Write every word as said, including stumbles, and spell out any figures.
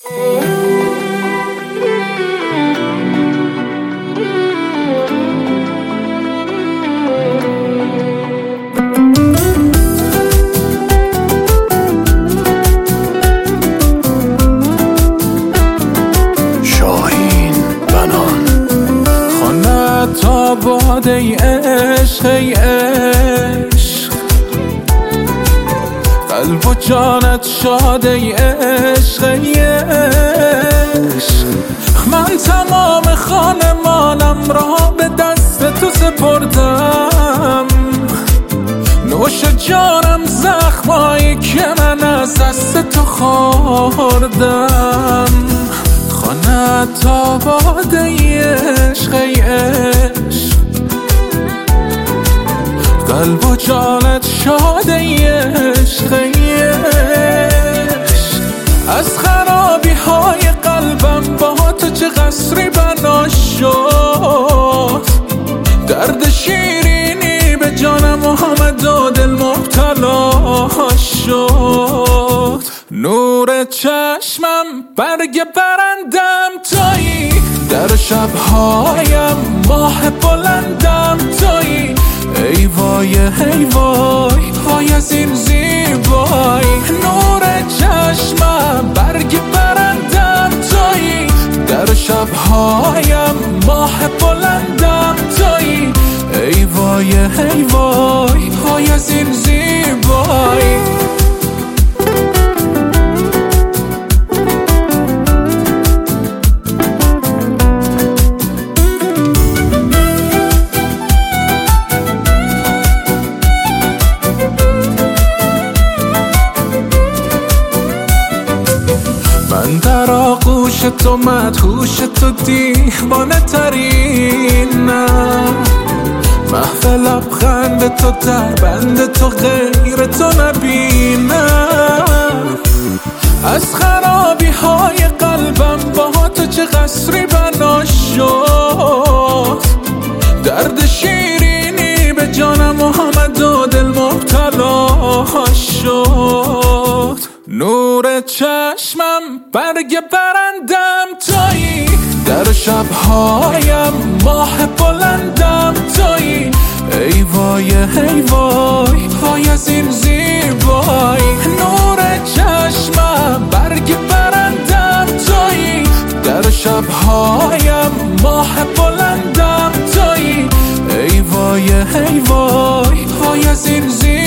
باد ای عشق ای عشق، قلب و جانت شاد ای عشق ای عشق. من تمام خانمانم را به دست تو سپردم، نوش جانم زخمایی که من از دست تو خوردم. خانت آباد ای عشق ای عشق، قلب و جانت شاد ای عشق ای عشق. از خرابی های قلبم با تو چه قصری بنا شد، درد شیرینی به جانم آمد و دل مبتلا شد. نور چشمم برگ برندم تویی، در شبهایم ماه بلندم تویی. ای وای ای وای وای از این زیبایی، نور چشمم برگ برندم تویی، در شبهایم ماه بلندم تویی. ای وای ای وای وای از این زیبایی. من در آغوش تو مدهوش تو دیوانه ترینم، محو لبخند تو در بند تو غیر تو نبینم. از خرابی های قلبم با تو چه قصری بنا شد، درد شیرینی به جانم آمد و دل مبتلا شد. نور چشمم برگ برندم تویی، در شبهایم ماه بلندم تویی. ای وای ای وای وای از این زیبایی، نور چشمم برگ برندم تویی، در شبهایم ماه بلندم تویی. ای وای ای وای وای از این زیبایی.